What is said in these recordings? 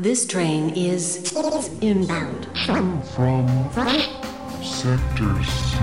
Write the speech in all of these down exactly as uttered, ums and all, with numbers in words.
This train is inbound from, from, from Sector C.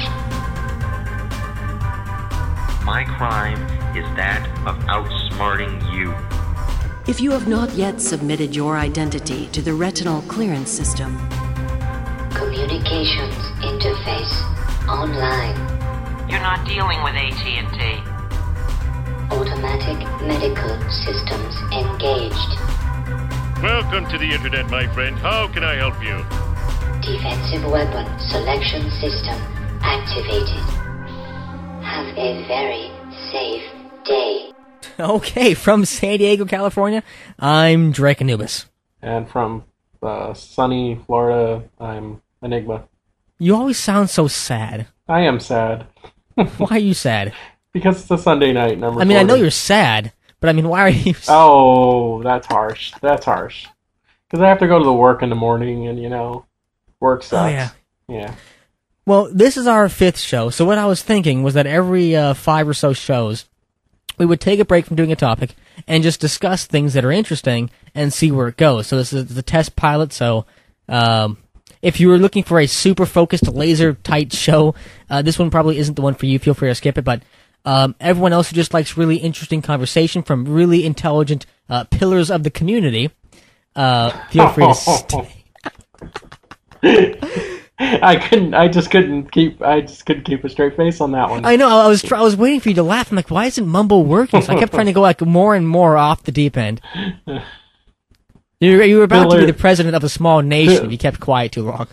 My crime is that of outsmarting you. If you have not yet submitted your identity to the retinal clearance system, communications interface online. You're not dealing with A T and T. Automatic medical systems engaged. Welcome to the internet, my friend. How can I help you? Defensive weapon selection system activated. Have a very safe day. Okay, from San Diego, California, I'm Drake Anubis. And from uh, sunny Florida, I'm Enigma. You always sound so sad. I am sad. Why are you sad? Because it's a Sunday night and I'm recording. I mean, I know you're sad, but I mean, why are you sad? Oh, that's harsh. That's harsh. Because I have to go to the work in the morning and, you know, work sucks. Oh, yeah. Yeah. Well, this is our fifth show, so what I was thinking was that every uh, five or so shows, we would take a break from doing a topic and just discuss things that are interesting and see where it goes. So this is the test pilot, so um, if you were looking for a super focused, laser-tight show, uh, this one probably isn't the one for you. Feel free to skip it, but um, everyone else who just likes really interesting conversation from really intelligent uh, pillars of the community, uh, feel free to stay. I couldn't. I just couldn't keep. I just couldn't keep a straight face on that one. I know. I was. Try, I was waiting for you to laugh. I'm like, why isn't Mumble working? So I kept trying to go like more and more off the deep end. You, you were about Pillar, to be the president of a small nation if you kept quiet too long.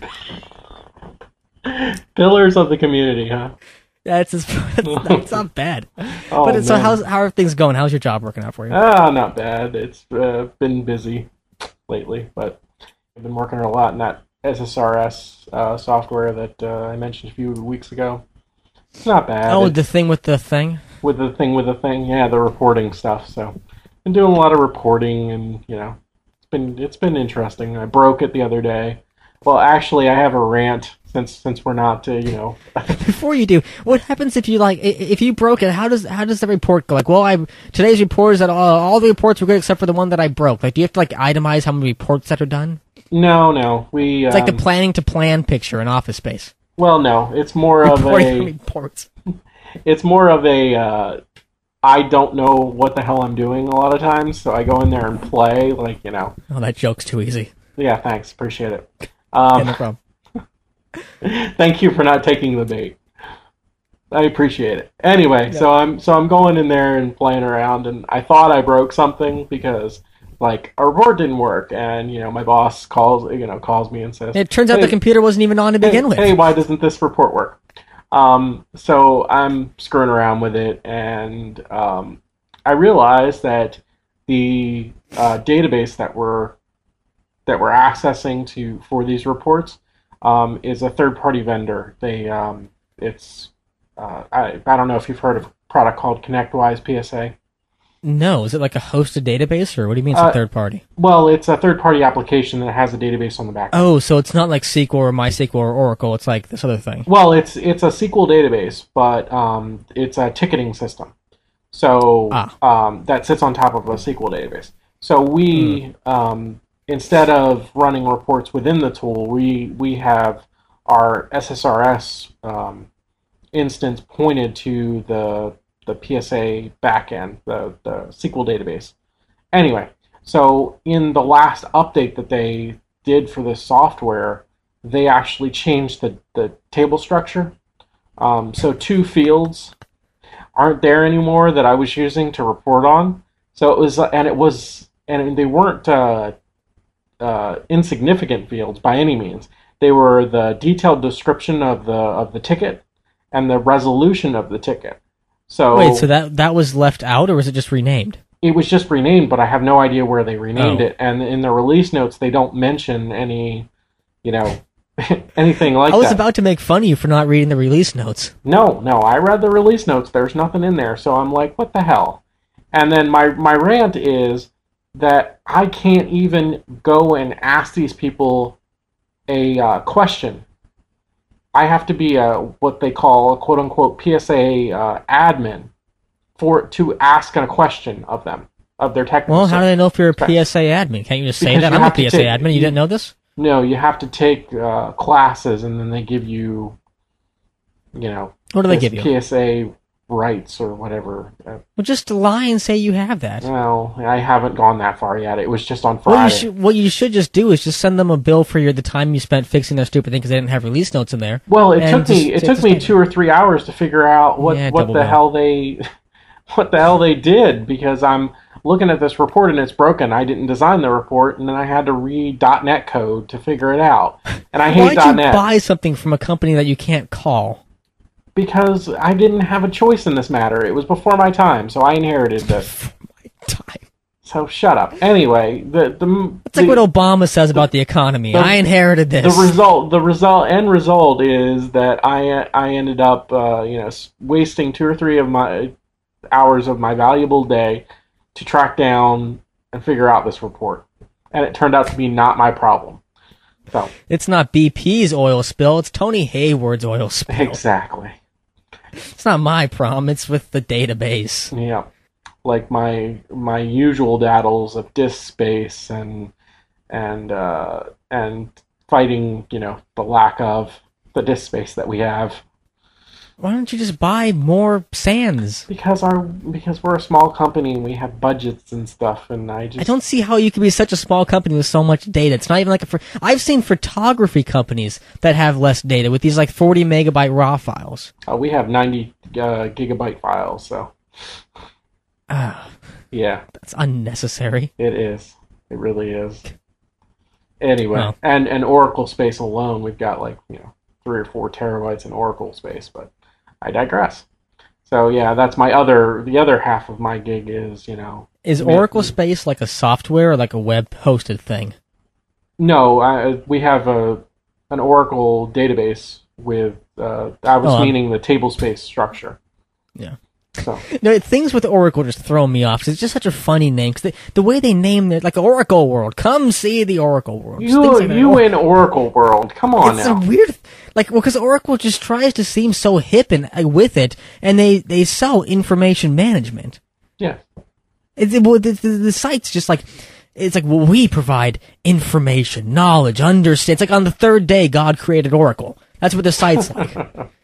Pillars of the community, huh? Yeah, it's, it's, that's not bad. Oh, but so, man. how's how are things going? How's your job working out for you? Ah, not bad. It's uh, been busy lately, but I've been working a lot in that S S R S uh, software that uh, I mentioned a few weeks ago. It's not bad. Oh, it's, the thing with the thing? With the thing with the thing, yeah, the reporting stuff. So, been doing a lot of reporting, and you know, it's been it's been interesting. I broke it the other day. Well, actually, I have a rant since since we're not, uh, you know. Before you do, what happens if you like if you broke it? How does how does the report go? Like, well, I today's report is that all, all the reports were good except for the one that I broke. Like, do you have to like itemize how many reports that are done? No, no. We It's um, like the planning to plan picture in Office Space. Well, no. It's more of a reports. It's more of a uh, I don't know what the hell I'm doing a lot of times, so I go in there and play, like, you know. Oh, that joke's too easy. Yeah, thanks. Appreciate it. Um, yeah, no problem. Thank you for not taking the bait. I appreciate it. Anyway, yeah. so I'm so I'm going in there and playing around, and I thought I broke something because like a report didn't work, and you know my boss calls you know calls me and says it turns out hey, the computer wasn't even on to begin hey, with. Hey, why doesn't this report work? Um, so I'm screwing around with it, and um, I realized that the uh, database that we're that we're accessing to for these reports um, is a third-party vendor. They um, it's uh, I I don't know if you've heard of a product called ConnectWise P S A. No, is it like a hosted database, or what do you mean it's uh, a third party? Well, it's a third-party application that has a database on the back. Oh, so it's not like S Q L or MySQL or Oracle. It's like this other thing. Well, it's it's a S Q L database, but um, it's a ticketing system. So ah. um, that sits on top of a S Q L database. So we, mm. um, instead of running reports within the tool, we we have our S S R S um, instance pointed to the the P S A backend, the, the S Q L database. Anyway, so in the last update that they did for this software, they actually changed the, the table structure. Um, so two fields aren't there anymore that I was using to report on. So it was, and it was, and they weren't uh, uh, insignificant fields by any means. They were the detailed description of the of the ticket and the resolution of the ticket. So wait, so that that was left out, or was it just renamed? It was just renamed, but I have no idea where they renamed oh. it. And in the release notes, they don't mention any, you know, anything like that. I was that. about to make fun of you for not reading the release notes. No, no, I read the release notes. There's nothing in there, so I'm like, what the hell? And then my my rant is that I can't even go and ask these people a uh, question. I have to be a what they call a quote unquote P S A uh, admin for to ask a question of them of their technical. Well, how do they know if you're a specs. P S A admin? Can't you just say Because that? you I'm a have to P S A take- admin. You you- didn't know this? No, you have to take uh, classes, and then they give you, you know, What do they this give you? P S A rights or whatever. Uh, Well, just lie and say you have that. well, I haven't gone that far yet. It was just on What you, Friday. should, what you should just do is just send them a bill for your the time you spent fixing their stupid thing because they didn't have release notes in there. Well, it and took me just- it took just me take- two or three hours to figure out what, Yeah, what double the bill. hell they what the hell they did, because I'm looking at this report and it's broken. I didn't design the report, and then I had to read .NET code to figure it out. And I hate Why'd you .NET buy something from a company that you can't call? because I didn't have a choice in this matter. It was before my time, so I inherited this. Time. So shut up. Anyway, the the It's like the, what Obama says about the economy. the- I inherited this. The result, the result, end result is that I I ended up uh, you know s- wasting two or three of my hours of my valuable day to track down and figure out this report, and it turned out to be not my problem. So It's not B P's oil spill. It's Tony Hayward's oil spill. exactly, It's not my problem. It's with the database. yeah, like my my usual daddles of disk space and and uh, and fighting you know the lack of the disk space that we have. Why don't you just buy more sands? Because our because we're a small company and we have budgets and stuff, and I just I don't see how you could be such a small company with so much data. It's not even like a. Ph- I've seen photography companies that have less data with these like forty megabyte raw files. uh, we have ninety uh, gigabyte files, so Ah, yeah, that's unnecessary. it is. It really is. Anyway, Well. and and Oracle space alone, we've got like you know three or four terabytes in Oracle space, but I digress. So yeah, that's my other the other half of my gig is you know Is Yeah. Oracle Space like a software or like a web hosted thing? no, I, we have a an Oracle database with uh, I was Oh, um, meaning the table space structure. Yeah. So No, things with Oracle just throw me off 'cause it's just such a funny name. 'Cause the, the way they name it, like Oracle World, come see the Oracle World. Just you things like that. you in Oracle world, come on It's now. a weird, like, well, because Oracle just tries to seem so hip and uh, with it, and they they sell information management. Yeah. It's, it, well, the, the, the site's just like, it's like, well, we provide information, knowledge, understand. It's like on the third day, God created Oracle. That's what the site's like.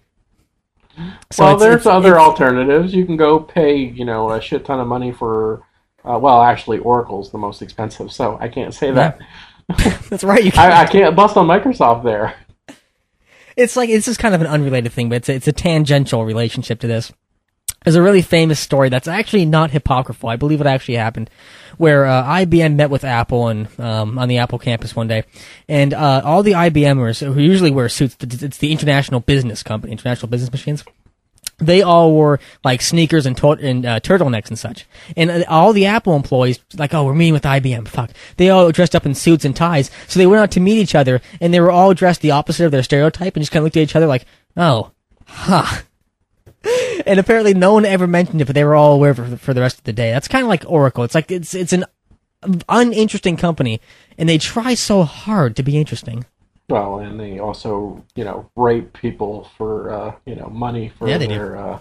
So well, it's- there's it's- other it's- alternatives. You can go pay, you know, a shit ton of money for. Uh, well, actually, Oracle's the most expensive, so I can't say that. That's right. You can't. I, I can't bust on Microsoft there. It's like it's just kind of an unrelated thing, but it's a, it's a tangential relationship to this. There's a really famous story that's actually not apocryphal. I believe it actually happened, where uh, I B M met with Apple and um, on the Apple campus one day, and uh, all the IBMers who usually wear suits. It's the International Business Company, International Business Machines. They all wore like sneakers and, to- and uh, turtlenecks and such. And uh, all the Apple employees, like, oh, we're meeting with I B M. Fuck. They all dressed up in suits and ties. So they went out to meet each other, and they were all dressed the opposite of their stereotype, and just kind of looked at each other like, oh, huh. And apparently no one ever mentioned it, but they were all aware for, for the rest of the day. That's kind of like Oracle. It's like it's it's an uninteresting company, and they try so hard to be interesting. Well, and they also, you know, rape people for, uh, you know, money for Yeah, they do. their uh,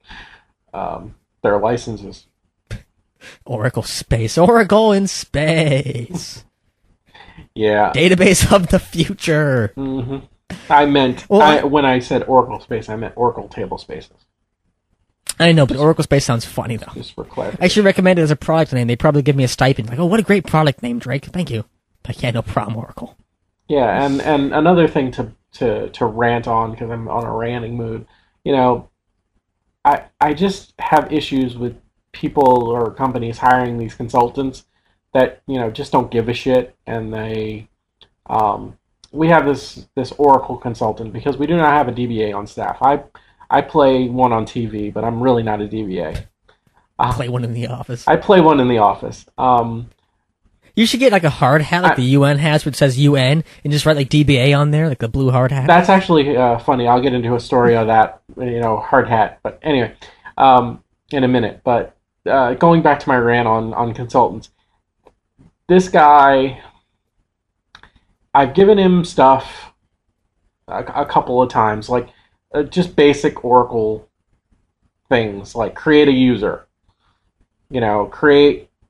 um, their licenses. Oracle Space. Oracle in space. Yeah. Database of the future. hmm I meant Well, I, I- when I said Oracle space, I meant Oracle table spaces. I know, but Oracle Space sounds funny, though. Just for clarity. I should recommend it as a product name. They'd probably give me a stipend. Like, oh, what a great product name, Drake. Thank you. Like, yeah, no problem, Oracle. Yeah, and, and another thing to, to, to rant on, because I'm on a ranting mood, you know, I I just have issues with people or companies hiring these consultants that, you know, just don't give a shit, and they, um, we have this, this Oracle consultant, because we do not have a D B A on staff. I, I play one on T V, but I'm really not a D B A. Uh, Play one in the office. I play one in the office. Um, You should get like a hard hat, like I- the U N has, which says U N, and just write like D B A on there, like the blue hard hat. That's actually uh, funny. I'll get into a story of that, you know, hard hat. But anyway, um, in a minute. But uh, going back to my rant on, on consultants, this guy, I've given him stuff a, a couple of times, like uh, just basic Oracle things, like create a user, you know, create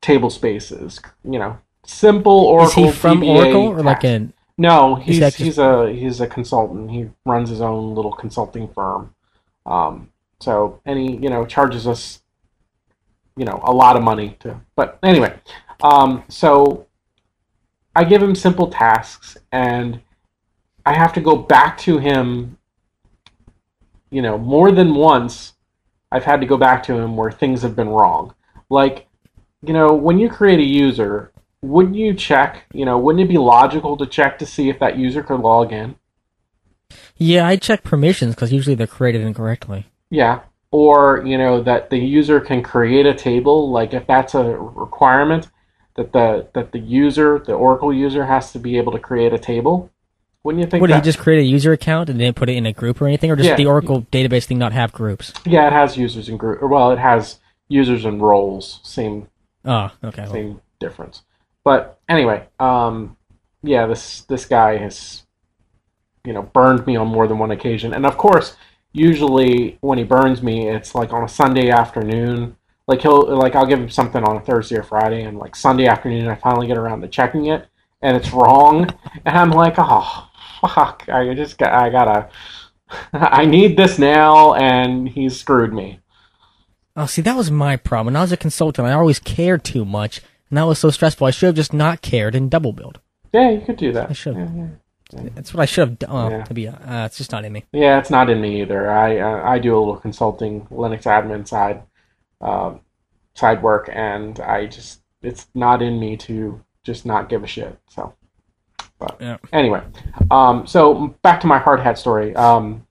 table spaces. You know, simple Oracle. Is he from D B A Oracle or like tasks. an? No, he's that just- he's a he's a consultant. He runs his own little consulting firm. Um, so and he you know charges us, you know, a lot of money to. But anyway, um, so I give him simple tasks, and I have to go back to him. You know, more than once, I've had to go back to him where things have been wrong. Like, you know, when you create a user, wouldn't you check, you know, wouldn't it be logical to check to see if that user could log in? Yeah, I check permissions because usually they're created incorrectly. Yeah. Or, you know, that the user can create a table, like if that's a requirement, that the that the user, the Oracle user, has to be able to create a table. Wouldn't you think What, did that? he just create a user account and then put it in a group or anything? Or does Yeah. the Oracle database thing not have groups? Yeah, it has users and group. Or, well, it has users and roles. Same Oh, okay. well, same difference. But anyway, um, yeah, this this guy has, you know, burned me on more than one occasion. And of course, usually when he burns me, it's like on a Sunday afternoon. Like he'll like I'll give him something on a Thursday or Friday, and like Sunday afternoon, I finally get around to checking it, and it's wrong, and I'm like, oh fuck, I just got I gotta, I need this now, and he's screwed me. Oh, see, that was my problem. When I was a consultant, I always cared too much, and that was so stressful. I should have just not cared and double billed. Yeah, you could do that. I should. Yeah, yeah. That's what I should have done. Oh, Yeah. to be, uh, it's just not in me. Yeah, it's not in me either. I uh, I do a little consulting Linux admin side um, side work, and I just it's not in me to just not give a shit. So, but Yeah. anyway, um, so back to my hard hat story. Um,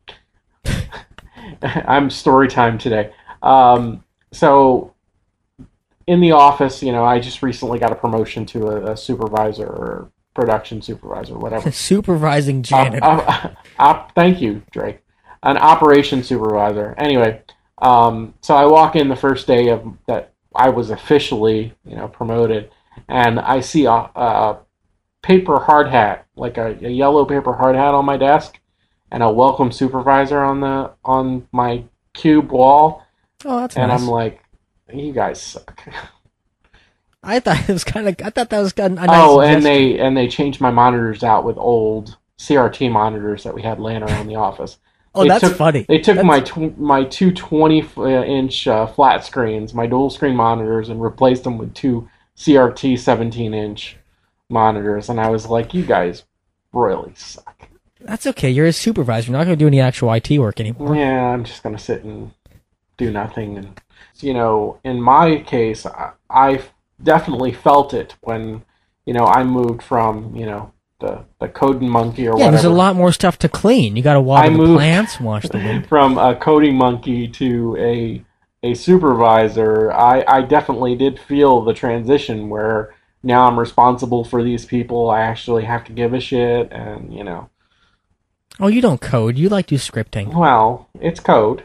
I'm story time today. Um, so in the office, you know, I just recently got a promotion to a, a supervisor or production supervisor, whatever. Supervising janitor. Op, op, op, thank you, Drake. An operations supervisor. Anyway, um, so I walk in the first day of that I was officially, you know, promoted, and I see a, a paper hard hat, like a, a yellow paper hard hat on my desk, and a welcome supervisor on the on my cube wall, Oh, that's and nice. I'm like, you guys suck. I thought it was kind of. I thought that was kind of a nice. Oh, and gesture. they and they changed my monitors out with old C R T monitors that we had laying around the office. Oh, They that's took- funny. They took That's- my tw- my two twenty-inch uh, flat screens, my dual screen monitors, and replaced them with two C R T seventeen-inch monitors, and I was like, you guys really suck. That's okay. You're a supervisor. You're not going to do any actual I T work anymore. Yeah, I'm just going to sit and do nothing. And, you know, in my case, I, I definitely felt it when, you know, I moved from, you know, the, the coding monkey or Yeah, whatever. there's a lot more stuff to clean. You got to water I the moved- plants, wash the wood. From a coding monkey to a a supervisor, I, I definitely did feel the transition where now I'm responsible for these people. I actually have to give a shit, and, you know, Oh, you don't code. You like do scripting. well, it's code.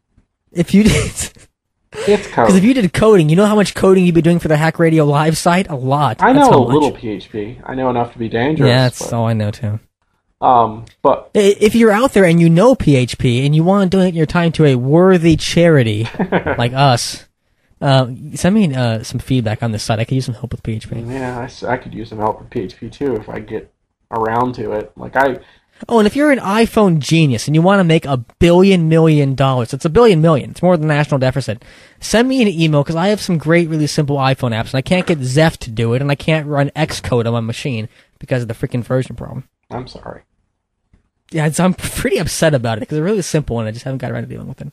If you did, It's because if code. you did coding, you know how much coding you'd be doing for the Hack Radio Live site? A lot. I That's know how a much. little P H P. I know enough to be dangerous. Yeah, that's but, all I know too. um, but I- If you're out there and you know P H P and you want to donate your time to a worthy charity like us, uh, send me uh, some feedback on this site. I could use some help with P H P. yeah, I, s- I could use some help with P H P too if I get around to it. Like I, Oh, and if you're an iPhone genius and you want to make a billion million dollars, it's a billion million. It's more than the national deficit. Send me an email because I have some great, really simple iPhone apps, and I can't get Zeph to do it, and I can't run Xcode on my machine because of the freaking version problem. I'm sorry. Yeah, it's, I'm pretty upset about it because it's really simple, and I just haven't got around to dealing with it.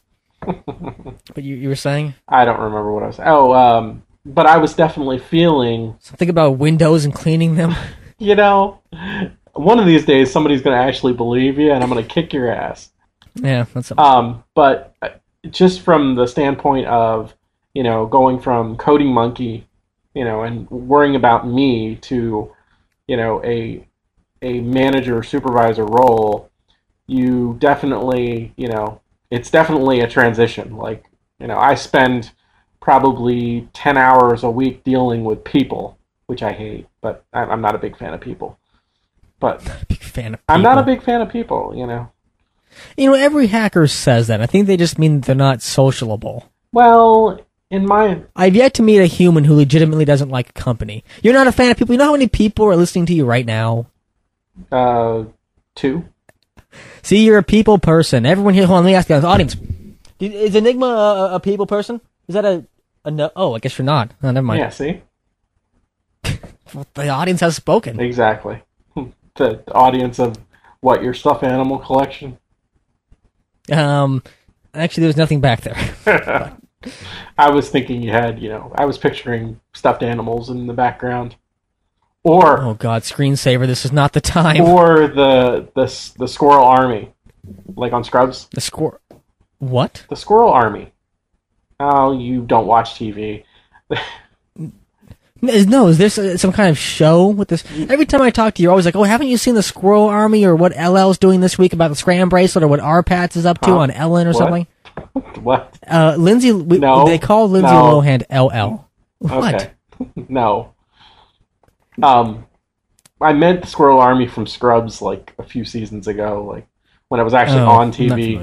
But you, you were saying I don't remember what I was. Oh, um, but I was definitely feeling, something about Windows and cleaning them. you know, one of these days somebody's going to actually believe you, and I'm going to kick your ass. Yeah, that's something. Um, but just from the standpoint of, you know, going from coding monkey, you know, and worrying about me to, you know, a a manager supervisor role, you definitely, you know, it's definitely a transition. Like, you know, I spend probably ten hours a week dealing with people, which I hate, but I- I'm not a big fan of people. But Big fan of I'm not a people. big fan of people, you know. You know, every hacker says that. I think they just mean they're not sociable. Well, in my... I've yet to meet a human who legitimately doesn't like company. You're not a fan of people. You know how many people are listening to you right now? Uh, two. See, you're a people person. Everyone here, hold on, let me ask you, the audience. Is Enigma a, a people person? Is that a, a no? Oh, I guess you're not. Oh, never mind. Yeah, see? The audience has spoken. Exactly. The audience of, what, your stuffed animal collection? Um, actually, there was nothing back there. I was thinking you had, you know, I was picturing stuffed animals in the background. Or... Oh, God, screensaver, this is not the time. Or the, the, the Squirrel Army. Like on Scrubs. The squirrel... What? The Squirrel Army. Oh, you don't watch T V. No, is there some kind of show with this? Every time I talk to you, you're always like, oh, haven't you seen the Squirrel Army or what L L's doing this week about the Scram Bracelet or what R Pats is up to huh? on Ellen or what? something? What? Uh, Lindsay, we, no, they call Lindsay no. Lohan L L. What? Okay. No. Um, I meant the Squirrel Army from Scrubs like a few seasons ago, like when it was actually oh, on T V.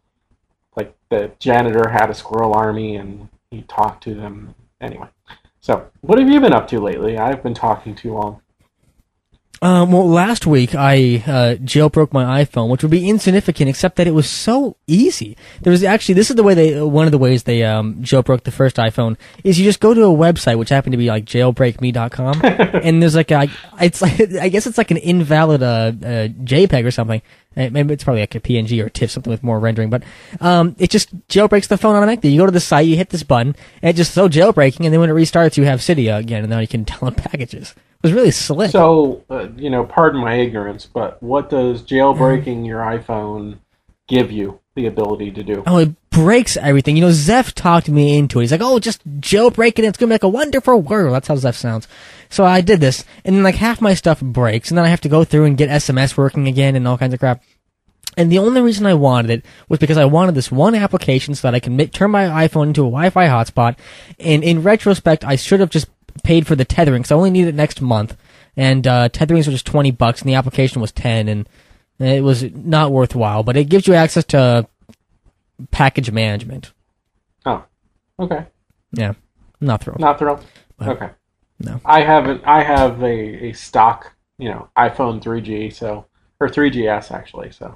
Like the janitor had a Squirrel Army and he talked to them. Anyway. So, what have you been up to lately? I've been talking too long. Um, well, last week I uh, jailbroke my iPhone, which would be insignificant, except that it was so easy. There was actually, this is the way they, one of the ways they um, jailbroke the first iPhone, is you just go to a website, which happened to be like jailbreak me dot com, and there's like a, it's like, I guess it's like an invalid uh, uh, JPEG or something. Maybe it's probably like a P N G or a TIFF, something with more rendering, but um, it just jailbreaks the phone automatically. You go to the site, you hit this button, and it just so jailbreaking, and then when it restarts, you have Cydia again, and now you can download packages. It was really slick. So, uh, you know, pardon my ignorance, but what does jailbreaking your iPhone give you the ability to do? Oh, it breaks everything. You know, Zeph talked me into it. He's like, oh, just jailbreak it, and it's going to make a wonderful world. That's how Zeph sounds. So I did this, and then like half my stuff breaks, and then I have to go through and get S M S working again and all kinds of crap. And the only reason I wanted it was because I wanted this one application so that I can make, turn my iPhone into a Wi-Fi hotspot. And in retrospect, I should have just paid for the tethering, because I only need it next month. And uh, tetherings were just twenty bucks, and the application was ten, and it was not worthwhile. But it gives you access to package management. Oh, okay. Yeah, not thrilled. Not thrilled? But, okay. No. I haven't. I have a, a stock, you know, iPhone three G, so or three G S actually. So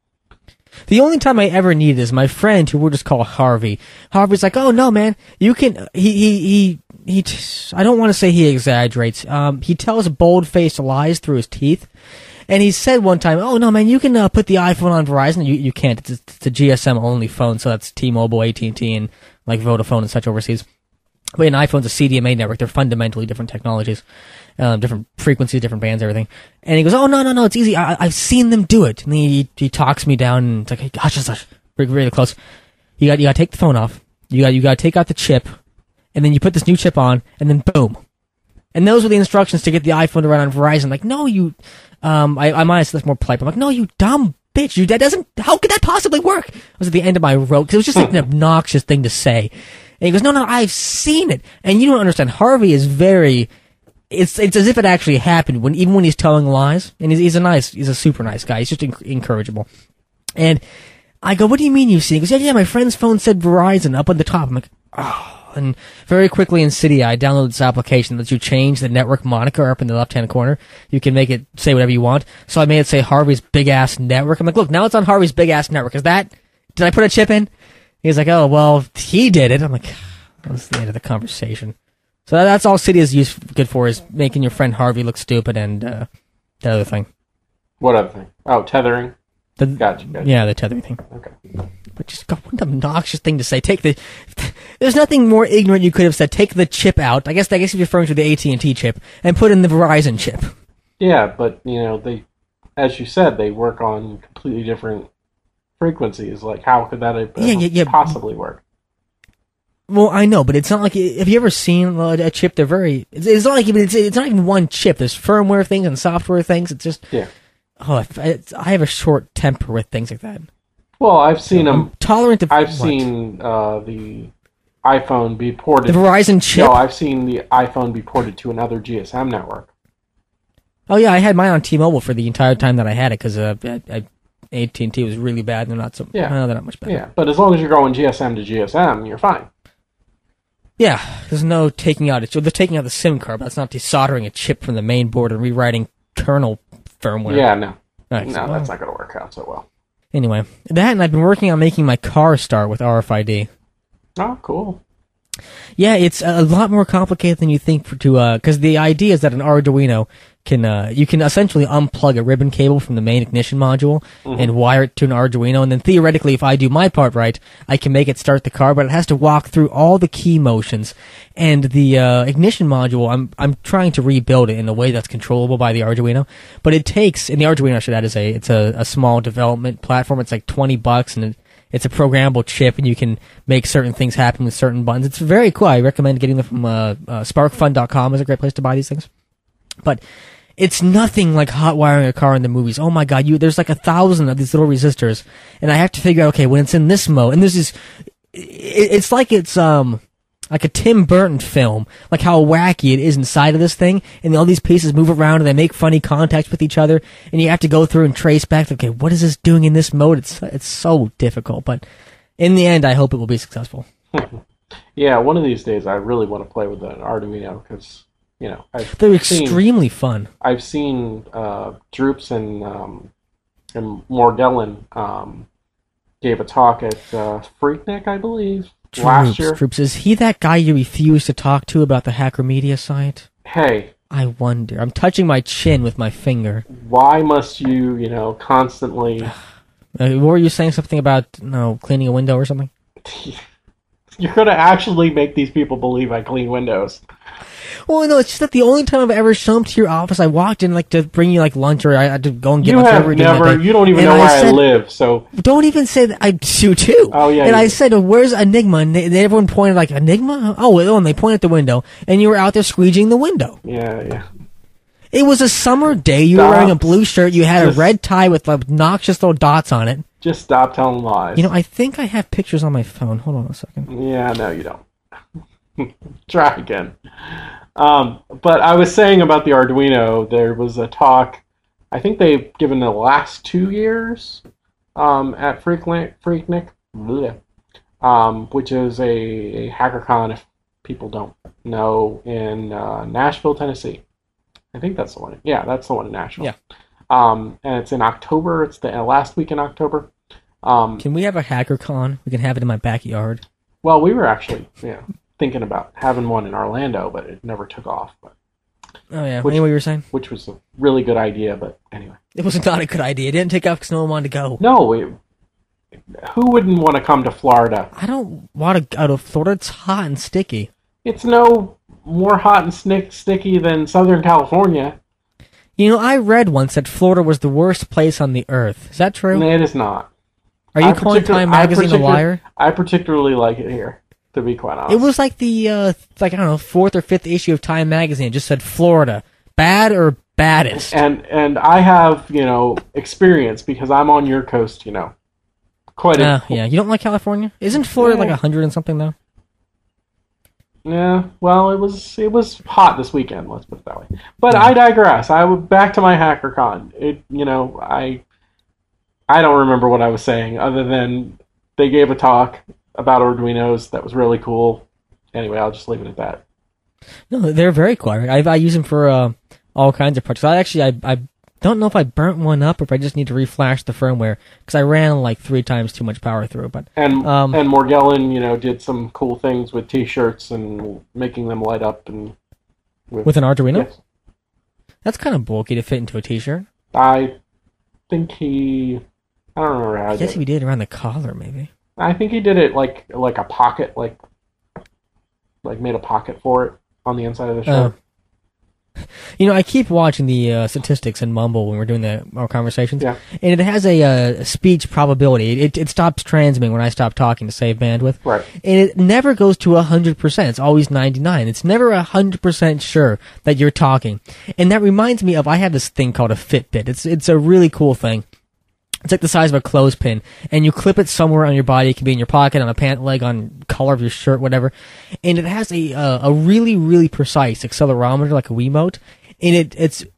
the only time I ever need it is my friend, who we'll just call Harvey. Harvey's like, "Oh no, man, you can." He he he he. T- I don't want to say he exaggerates. Um, he tells bold-faced lies through his teeth. And he said one time, "Oh no, man, you can uh, put the iPhone on Verizon." You you can't. It's, it's a G S M only phone, so that's T-Mobile, A T and T, and like Vodafone and such overseas. But an iPhone's a C D M A network. They're fundamentally different technologies, um, different frequencies, different bands, everything. And he goes, "Oh no, no, no, it's easy. I, I've seen them do it." And he he talks me down, and it's like, "Hey, gosh, gosh, gosh, really, really close. You got you got to take the phone off. You got you got to take out the chip, and then you put this new chip on, and then boom." And those were the instructions to get the iPhone to run on Verizon. Like, no, you, um, I, I might have said this more polite, but I'm like, no, you dumb bitch. You, that doesn't, how could that possibly work? I was at the end of my rope, because it was just like an obnoxious thing to say. And he goes, no, no, I've seen it. And you don't understand. Harvey is very, it's, it's as if it actually happened when, even when he's telling lies. And he's, he's a nice, he's a super nice guy. He's just inc- incorrigible. And I go, what do you mean you've seen it? He goes, yeah, yeah, my friend's phone said Verizon up at the top. I'm like, oh. And very quickly in Cydia, I downloaded this application that lets you change the network moniker up in the left-hand corner. You can make it say whatever you want. So I made it say Harvey's Big-Ass Network. I'm like, look, now it's on Harvey's Big-Ass Network. Is that, did I put a chip in? He's like, oh, well, he did it. I'm like, that's the end of the conversation. So that's all Cydia is used good for, is making your friend Harvey look stupid and uh, the other thing. What other thing? Oh, tethering? The, gotcha, gotcha. Yeah, the tethering thing. Okay. But just, God, what an obnoxious thing to say. Take the, there's nothing more ignorant you could have said. Take the chip out. I guess, I guess you're referring to the A T and T chip, and put in the Verizon chip. Yeah, but, you know, they, as you said, they work on completely different frequencies. Like, how could that ever yeah, yeah, yeah. possibly work? Well, I know, but it's not like, have you ever seen a chip? They're very, it's, it's not like even, it's, it's not even one chip. There's firmware things and software things. It's just, yeah. Oh, it's, I have a short temper with things like that. Well, I've seen them. Tolerant of I've what? seen uh, the iPhone be ported. The Verizon chip? No, I've seen the iPhone be ported to another G S M network. Oh yeah, I had mine on T-Mobile for the entire time that I had it, because uh, A T and T was really bad, and they're not so. Yeah, no, they're not much better. Yeah, but as long as you're going G S M to G S M, you're fine. Yeah, there's no taking out it. So they're taking out the SIM card, but that's not desoldering a chip from the main board and rewriting kernel firmware. Yeah, no. Right, no, so- that's not going to work out so well. Anyway, that and I've been working on making my car start with R F I D. Oh, cool. Yeah, it's a lot more complicated than you think for to uh because the idea is that an Arduino can uh you can essentially unplug a ribbon cable from the main ignition module Mhm. and wire it to an Arduino, and then theoretically, if I do my part right, I can make it start the car, but it has to walk through all the key motions. And the uh ignition module, I'm I'm trying to rebuild it in a way that's controllable by the Arduino, but it takes, and the Arduino I should add is a it's a, a small development platform. It's like twenty bucks, and it, it's a programmable chip, and you can make certain things happen with certain buttons. It's very cool. I recommend getting them from uh, uh, spark fun dot com is a great place to buy these things. But it's nothing like hot wiring a car in the movies. Oh my god, you there's like a thousand of these little resistors, and I have to figure out, okay, when it's in this mode, and this is, it, it's like it's um like a Tim Burton film, like how wacky it is inside of this thing, and all these pieces move around and they make funny contacts with each other, and you have to go through and trace back, okay, what is this doing in this mode? It's it's so difficult, but in the end, I hope it will be successful. Yeah, one of these days I really want to play with an Arduino because, you know, I've They're seen, extremely fun. I've seen uh, Droops and um, and Morgellon um, gave a talk at uh, Freaknik, I believe, last year. Troops, Troops, is he that guy you refused to talk to about the Hacker Media site? Hey, I wonder. I'm touching my chin with my finger. why must you, you know, constantly... Uh, what were you saying? Something about no cleaning a window or something? You're going to actually make these people believe I clean windows. Well, no, it's just that the only time I've ever shown up to your office, I walked in like to bring you like lunch, or I had to go and get You lunch. have whatever we did that never... day. You don't even And know where I, said- live, so... Don't even say that. I do too. Oh, yeah, And you I do. said, "Where's Enigma?" And they, they- everyone pointed like, "Enigma?" Oh, well, and they pointed at the window, and you were out there squeegeeing the window. Yeah, yeah. It was a summer day. You were Stop. wearing a blue shirt. You had Just- a red tie with obnoxious little dots on it. Just stop telling lies. You know, I think I have pictures on my phone. Hold on a second. Yeah, no, you don't. Try again. Um, but I was saying about the Arduino, there was a talk, I think they've given the last two years um, at Freaknik, Freaknik bleh, um, which is a, a HackerCon, if people don't know, in uh, Nashville, Tennessee. I think that's the one. Yeah, that's the one in Nashville. Yeah. Um, and it's in October. It's the last week in October. Um, Can we have a HackerCon? We can have it in my backyard. Well, we were actually yeah, thinking about having one in Orlando, but it never took off. But, Oh yeah. Which- Anyway, you were saying which was a really good idea, but anyway. it was not a good idea. It didn't take off because no one wanted to go. No, it, who wouldn't want to come to Florida? I don't want to go to Florida. It's hot and sticky. It's no more hot and snick, sticky than Southern California. You know, I read once that Florida was the worst place on the earth. Is that true? It is not. Are you I calling particu- Time I Magazine a particu- liar? I particularly like it here, to be quite honest. It was like the, uh, like, I don't know, fourth or fifth issue of Time Magazine. It just said Florida. Bad or baddest? And and I have, you know, experience because I'm on your coast, you know. Quite a Uh, yeah, you don't like California? Isn't Florida like Yeah. a hundred and something, though? Yeah, well, it was it was hot this weekend. Let's put it that way. But I digress. I would back to my HackerCon. It, you know, I I don't remember what I was saying other than they gave a talk about Arduinos that was really cool. Anyway, I'll just leave it at that. No, they're very cool. I, I use them for uh, all kinds of projects. I actually, I, I don't know if I burnt one up or if I just need to reflash the firmware because I ran like three times too much power through. But And Um, and Morgellon, you know, did some cool things with T-shirts and making them light up and with an Arduino, Yes. that's kind of bulky to fit into a T-shirt. I think he. I don't remember how. I he guess did if you did it around the collar, maybe. I think he did it like like a pocket, like like made a pocket for it on the inside of the shirt. Oh. You know, I keep watching the uh, statistics in Mumble when we're doing the, our conversations, Yeah. and it has a, uh, speech probability. It, it stops transmitting when I stop talking to save bandwidth. Right. And it never goes to one hundred percent. It's always ninety-nine. It's never one hundred percent sure that you're talking. And that reminds me of, I have this thing called a Fitbit. It's it's a really cool thing. It's like the size of a clothespin, and you clip it somewhere on your body. It can be in your pocket, on a pant leg, on collar of your shirt, whatever. And it has a uh, a really really precise accelerometer, like a Wiimote, and it it's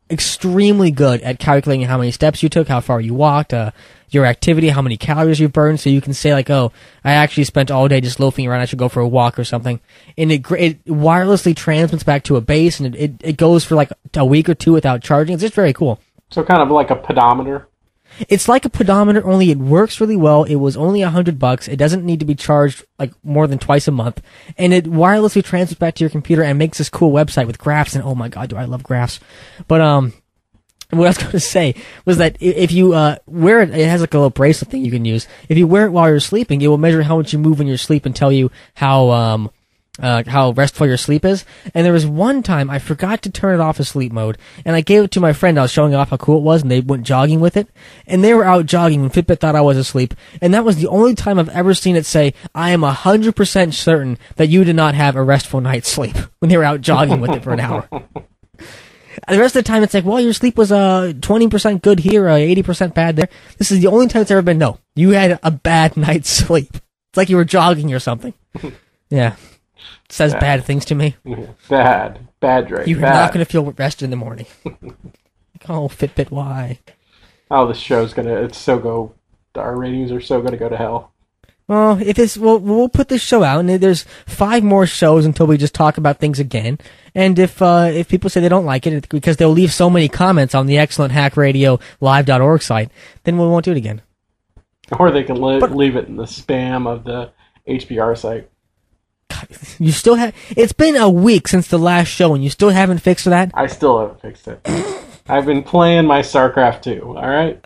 extremely good at calculating how many steps you took, how far you walked, uh, your activity, how many calories you've burned, so you can say like, oh, I actually spent all day just loafing around, I should go for a walk or something. And it, it wirelessly transmits back to a base, and it, it, it goes for like a week or two without charging. It's just very cool. So kind of like a pedometer? It's like a pedometer, only it works really well. It was only a hundred bucks. It doesn't need to be charged like more than twice a month. And it wirelessly transfers back to your computer and makes this cool website with graphs. And oh my god, do I love graphs. But, um, what I was going to say was that if you, uh, wear it, it has like a little bracelet thing you can use. If you wear it while you're sleeping, it will measure how much you move in your sleep and tell you how, um, Uh, how restful your sleep is. And there was one time I forgot to turn it off as sleep mode, and I gave it to my friend. I was showing off how cool it was, and they went jogging with it. And they were out jogging when Fitbit thought I was asleep. And that was the only time I've ever seen it say, I am one hundred percent certain that you did not have a restful night's sleep, when they were out jogging with it for an hour. And the rest of the time it's like, well, your sleep was uh, twenty percent good here, uh, eighty percent bad there. This is the only time it's ever been, no, you had a bad night's sleep. It's like you were jogging or something. Yeah. Says bad. bad things to me. Bad. Bad, Drake. You're bad. not going to feel rested in the morning. Like, oh, Fitbit, why? Oh, this show's going to, it's so go, our ratings are so going to go to hell. Well, if it's, we'll, we'll put this show out, and there's five more shows until we just talk about things again. And if, uh, if people say they don't like it, because they'll leave so many comments on the excellent hack radio live dot org site, then we won't do it again. Or they can li- but, leave it in the spam of the H B R site. You still have. It's been a week since the last show, and you still haven't fixed that? I still haven't fixed it. I've been playing my StarCraft two, alright?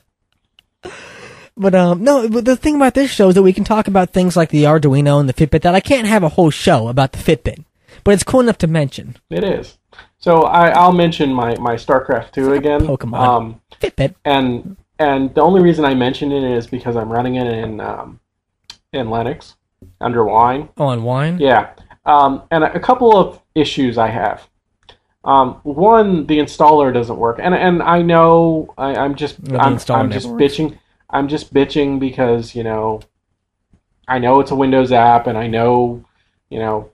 But, um, no, but the thing about this show is that we can talk about things like the Arduino and the Fitbit, that I can't have a whole show about the Fitbit. But it's cool enough to mention. It is. So I, I'll mention my, my StarCraft two again. Pokemon. Um, Fitbit. And and the only reason I mention it is because I'm running it in, um, in Linux. Under Wine. Oh, on Wine? Yeah. Um, and a, a couple of issues I have. Um, one, the installer doesn't work. And and I know I, I'm just no, I'm, I'm just bitching. Works. I'm just bitching because, you know, I know it's a Windows app, and I know, you know,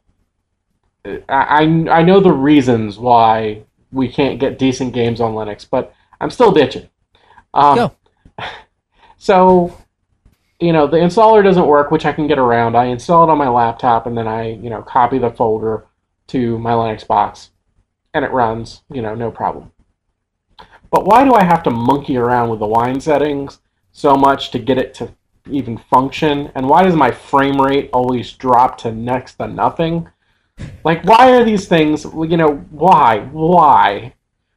I, I know the reasons why we can't get decent games on Linux, but I'm still bitching. Um, Go. So, you know, the installer doesn't work, which I can get around. I install it on my laptop, and then I, you know, copy the folder to my Linux box, and it runs, you know, no problem. But why do I have to monkey around with the Wine settings so much to get it to even function? And why does my frame rate always drop to next to nothing? Like, why are these things, you know, why? Why?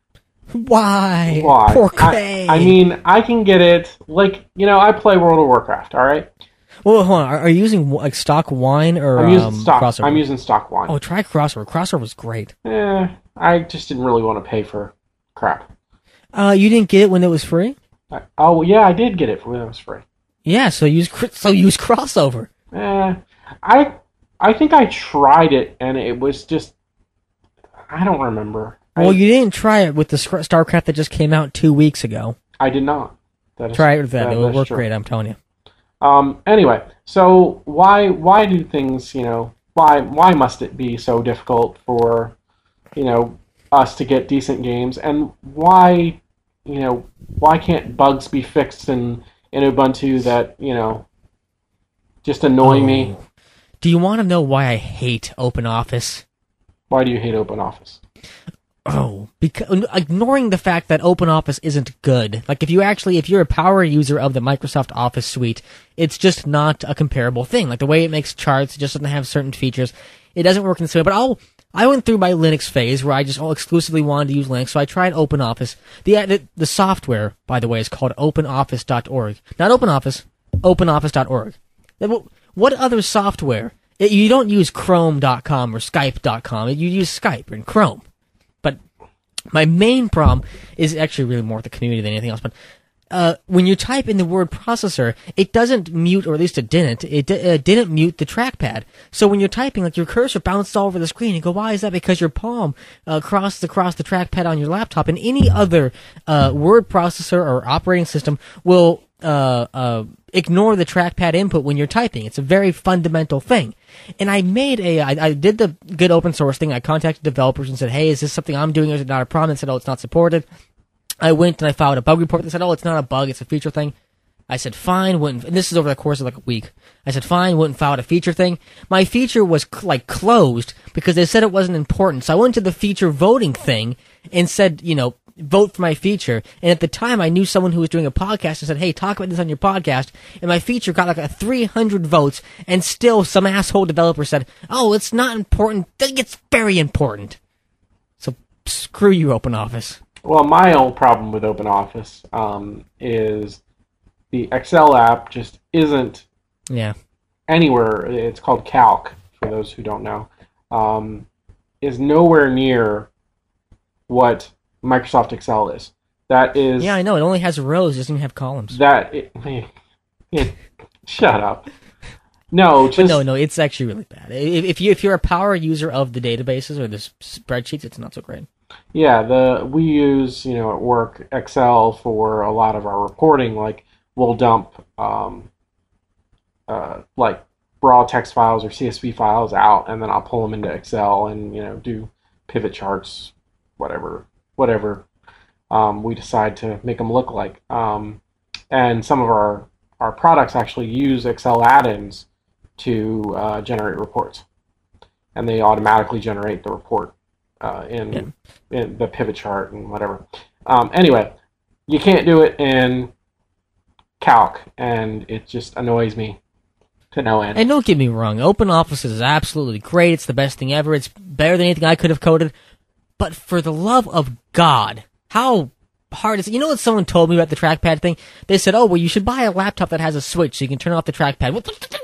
Why? Why? Poor Craig. I, I mean, I can get it, like, you know, I play World of Warcraft, alright? Well, hold on. Are, are you using, like, stock Wine or I'm using um, stock, Crossover? I'm using stock Wine. Oh, try Crossover. Crossover was great. Eh, I just didn't really want to pay for crap. Uh, you didn't get it when it was free? I, oh, yeah, I did get it when it was free. Yeah, so use, so use Crossover. Eh, I, I think I tried it, and it was just, I don't remember. Well, I, you didn't try it with the StarCraft that just came out two weeks ago. I did not. That is, try it with that. that it will work true. great, I'm telling you. Um, anyway, so why why do things, you know, why why must it be so difficult for, you know, us to get decent games, and why, you know, why can't bugs be fixed in, in Ubuntu that, you know, just annoy oh. me? Do you want to know why I hate OpenOffice? Why do you hate OpenOffice? Oh, because ignoring the fact that OpenOffice isn't good. Like, if you actually, if you're a power user of the Microsoft Office suite, it's just not a comparable thing. Like, the way it makes charts, it just doesn't have certain features. It doesn't work in this way. But I'll, I went through my Linux phase where I just all exclusively wanted to use Linux, so I tried OpenOffice. The, the, the software, by the way, is called open office dot org. Not OpenOffice, open office dot org. What other software? You don't use chrome dot com or skype dot com. You use Skype and Chrome. But my main problem is actually really more the community than anything else. But uh, when you type in the word processor, it doesn't mute, or at least it didn't. It d- uh, didn't mute the trackpad. So when you're typing, like, your cursor bounced all over the screen. You go, why is that? Because your palm uh, crossed across the trackpad on your laptop. And any other uh, word processor or operating system will uh, uh, ignore the trackpad input when you're typing. It's a very fundamental thing. And I made a, I, I did the good open source thing. I contacted developers and said, hey, is this something I'm doing, or is it not a problem? And said, oh, it's not supported. I went and I filed a bug report. They said, oh, it's not a bug, it's a feature thing. I said, fine, went and, and this is over the course of like a week. I said, fine, went and filed a feature thing. My feature was like closed because they said it wasn't important. So I went to the feature voting thing and said, you know, vote for my feature. And at the time, I knew someone who was doing a podcast and said, hey, talk about this on your podcast. And my feature got like a three hundred votes, and still some asshole developer said, oh, it's not important. It's very important. So screw you, OpenOffice. Well, my old problem with OpenOffice um, is the Excel app just isn't yeah. anywhere. It's called Calc, for those who don't know. Um, is nowhere near what Microsoft Excel is. That is... Yeah, I know. It only has rows. It doesn't even have columns. That... It, it, shut up. No, just... But no, no, it's actually really bad. If, if, you, if you're a power user of the databases or the spreadsheets, it's not so great. Yeah, the we use, you know, at work, Excel for a lot of our reporting. Like, we'll dump, um, uh, like, raw text files or C S V files out, and then I'll pull them into Excel and, you know, do pivot charts, whatever, whatever um, we decide to make them look like. Um, and some of our, our products actually use Excel add-ins to uh, generate reports. And they automatically generate the report. Uh, in, yeah. in the pivot chart and whatever. Um, anyway, you can't do it in Calc, and it just annoys me to no end. And don't get me wrong, OpenOffice is absolutely great. It's the best thing ever. It's better than anything I could have coded. But for the love of God, how hard is it? You know what someone told me about the trackpad thing? They said, oh, well, you should buy a laptop that has a switch so you can turn off the trackpad.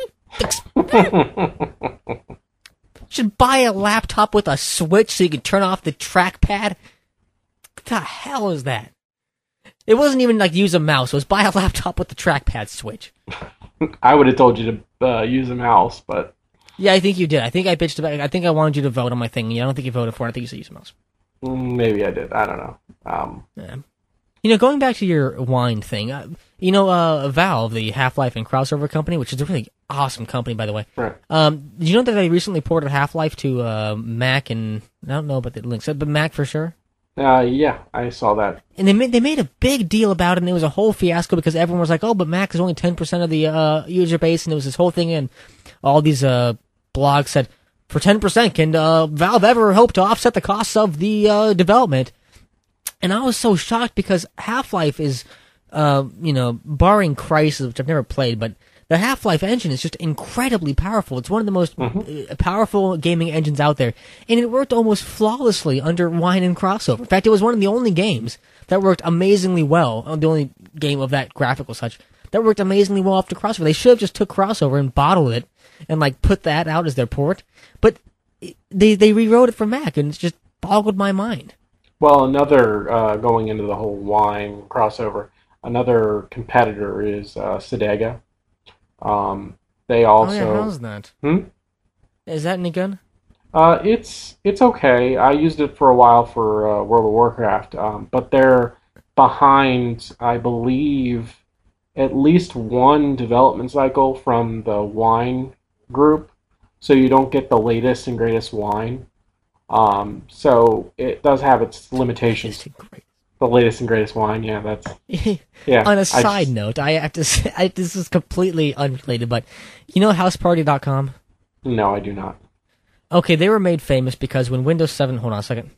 Should buy a laptop with a switch so you can turn off the trackpad? What the hell is that? It wasn't even like use a mouse. It was buy a laptop with the trackpad switch. I would have told you to uh, use a mouse, but... Yeah, I think you did. I think I bitched about it. I think I wanted you to vote on my thing. I don't think you voted for it. I think you said use a mouse. Maybe I did. I don't know. Um, yeah. You know, going back to your wine thing, uh, you know, uh, Valve, the Half-Life and crossover company, which is a really awesome company, by the way. Right. Um, did you know that they recently ported Half-Life to uh, Mac and I don't know about the links, but Mac for sure. Uh, yeah, I saw that. And they made they made a big deal about it, and it was a whole fiasco because everyone was like, "Oh, but Mac is only ten percent of the uh, user base," and it was this whole thing, and all these uh, blogs said, "For ten percent, can uh, Valve ever hope to offset the costs of the uh, development?" And I was so shocked because Half-Life is, uh, you know, barring Crysis, which I've never played, but the Half-Life engine is just incredibly powerful. It's one of the most mm-hmm. powerful gaming engines out there. And it worked almost flawlessly under Wine and Crossover. In fact, it was one of the only games that worked amazingly well, the only game of that graphical such, that worked amazingly well after Crossover. They should have just took Crossover and bottled it and, like, put that out as their port. But they, they rewrote it for Mac, and it's just boggled my mind. Well, another, uh, going into the whole Wine Crossover, another competitor is uh, Sedega. Um, they also... Oh, yeah, how's that? Hmm? Is that any good? Uh, it's it's okay. I used it for a while for uh, World of Warcraft, um, but they're behind, I believe, at least one development cycle from the Wine group, so you don't get the latest and greatest wine. Um, so it does have its limitations. The latest and greatest wine, yeah, that's... Yeah. On a side I just, note, I have to say, I, this is completely unrelated, but you know house party dot com? No, I do not. Okay, they were made famous because when Windows seven... Hold on a second.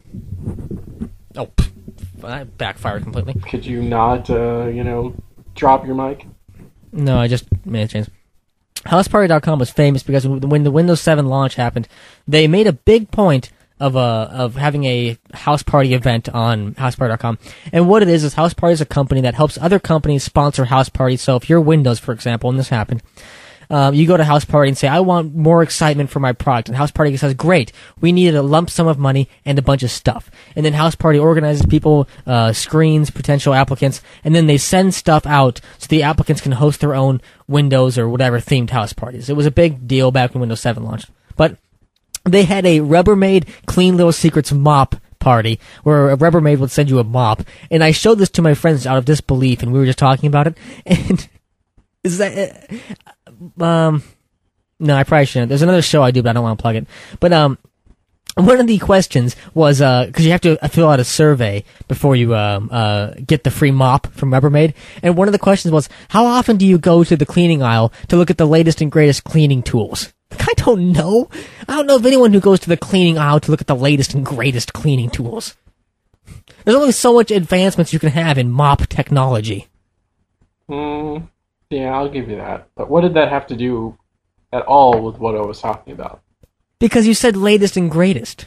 Oh, pff, that backfired completely. Could you not, uh, you know, drop your mic? No, I just made a change. house party dot com was famous because when the Windows seven launch happened, they made a big point of uh of having a house party event on house party dot com. And what it is is House Party is a company that helps other companies sponsor house parties. So if you're Windows, for example, and this happened, um, you go to House Party and say, I want more excitement for my product. And House Party says, great, we needed a lump sum of money and a bunch of stuff. And then House Party organizes people, uh, screens, potential applicants, and then they send stuff out so the applicants can host their own Windows or whatever themed house parties. It was a big deal back when Windows seven launched. But they had a Rubbermaid Clean Little Secrets mop party where a Rubbermaid would send you a mop. And I showed this to my friends out of disbelief, and we were just talking about it. And is that... Um... No, I probably shouldn't. There's another show I do, but I don't want to plug it. But, um... one of the questions was, uh, because you have to fill out a survey before you um, uh, get the free mop from Rubbermaid, and one of the questions was, how often do you go to the cleaning aisle to look at the latest and greatest cleaning tools? I don't know. I don't know of anyone who goes to the cleaning aisle to look at the latest and greatest cleaning tools. There's only so much advancements you can have in mop technology. Mm, yeah, I'll give you that. But what did that have to do at all with what I was talking about? Because you said latest and greatest.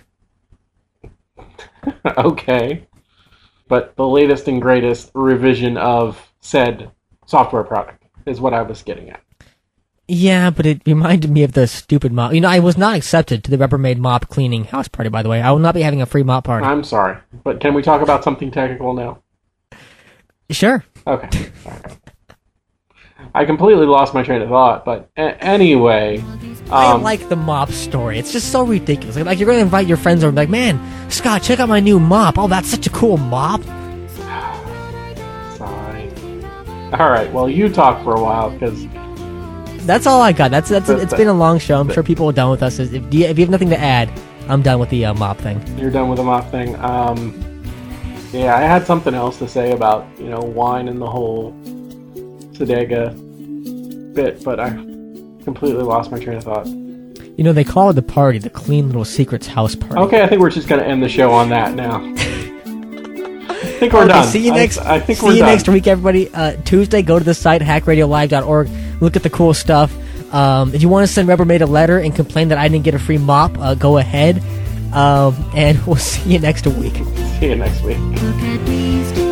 Okay. But the latest and greatest revision of said software product is what I was getting at. Yeah, but it reminded me of the stupid mop. You know, I was not accepted to the Rubbermaid mop cleaning house party, by the way. I will not be having a free mop party. I'm sorry. But can we talk about something technical now? Sure. Okay. Okay. I completely lost my train of thought, but a- anyway... Um, I like the mop story. It's just so ridiculous. Like, like you're going to invite your friends over and be like, man, Scott, check out my new mop. Oh, that's such a cool mop. Sorry. Alright, well, you talk for a while, because... That's all I got. That's that's. That's It's it. been a long show. I'm sure people are done with us. If, do you, if you have nothing to add, I'm done with the uh, mop thing. You're done with the mop thing. Um, yeah, I had something else to say about, you know, wine and the whole Sedega bit, but I completely lost my train of thought. You know, they call it the party, the Clean Little Secrets house party. Okay, I think we're just going to end the show on that now. I think we're okay, done. See you next. I, I think see we're you done. next week, everybody. Uh, Tuesday, go to the site hack radio live dot org. Look at the cool stuff. Um, if you want to send Rubbermaid a letter and complain that I didn't get a free mop, uh, go ahead. Um, and we'll see you next week. See you next week. Look at these two